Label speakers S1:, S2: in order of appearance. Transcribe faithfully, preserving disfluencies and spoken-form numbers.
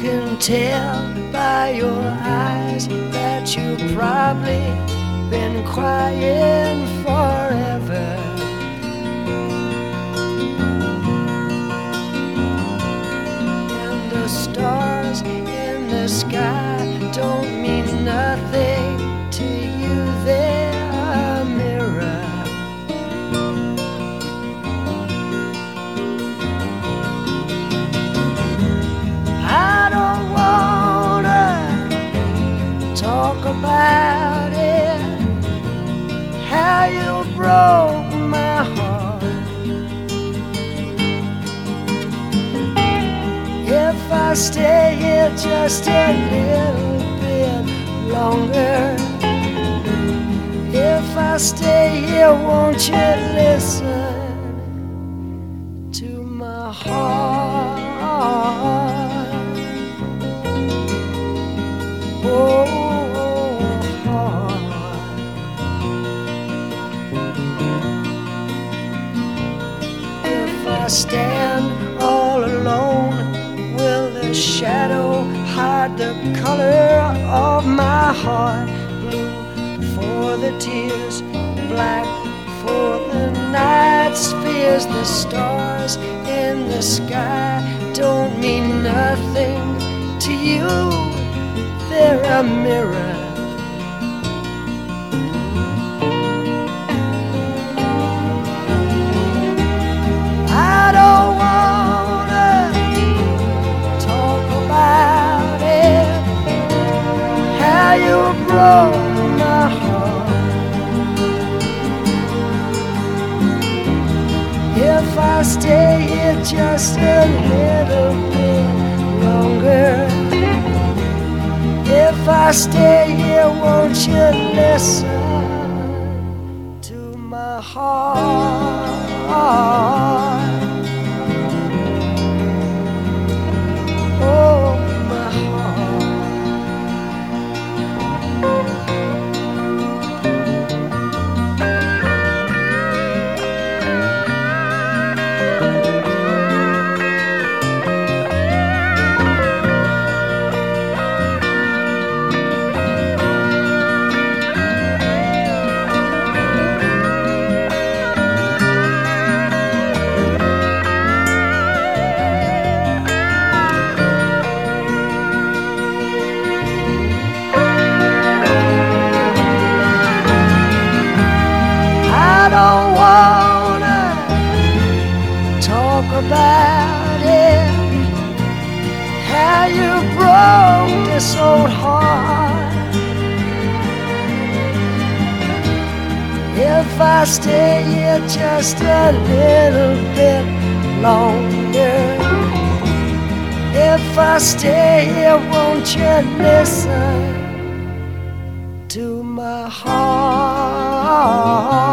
S1: can tell by your eyes that you've probably been crying forever. And the stars in the sky don't mean nothing to you, they're a mirror. I don't wanna talk about it, how you broke my heart. If I stay here just a little bit longer, if I stay here, won't you listen to my heart? Oh, heart. If I stand all alone, will the shadow hide the color of my heart? Blue for the tears, black for the night's fears. The stars in the sky don't mean nothing to you, they're a mirror. I don't wanna talk about it, how you broke my heart. If I stay here just a little bit longer, if I stay here, won't you listen to my heart? Oh, my heart. I don't wanna talk about it, how you broke this old heart. If I stay here just a little bit longer, if I stay here, won't you listen to my heart?